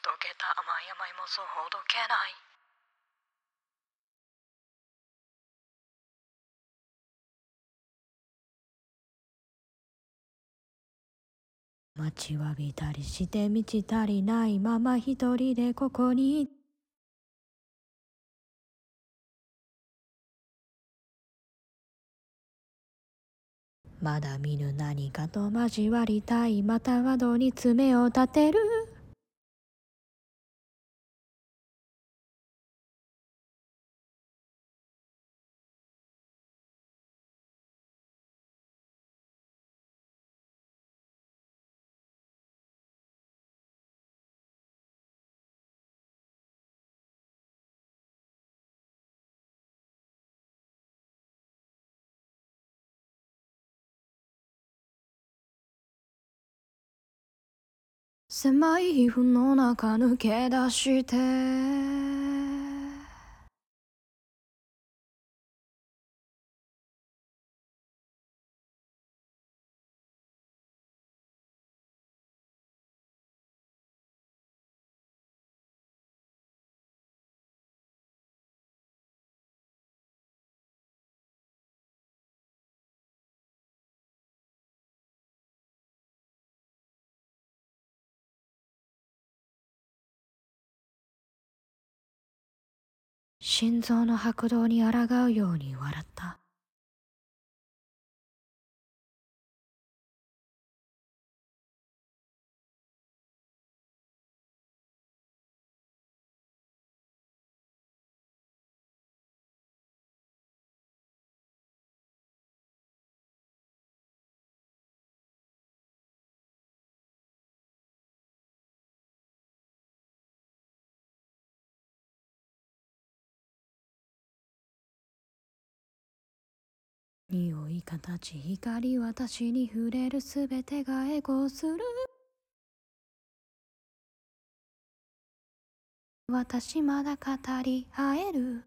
溶けた甘い甘いもそうほどけない。待ちわびたりして満ち足りないまま一人でここにまだ見ぬ何かと交わりたい。また窓に爪を立てる。狭い皮膚の中抜け出して心臓の拍動に抗うように笑った。匂い形光私に触れるすべてがエゴする。私まだ語り合える。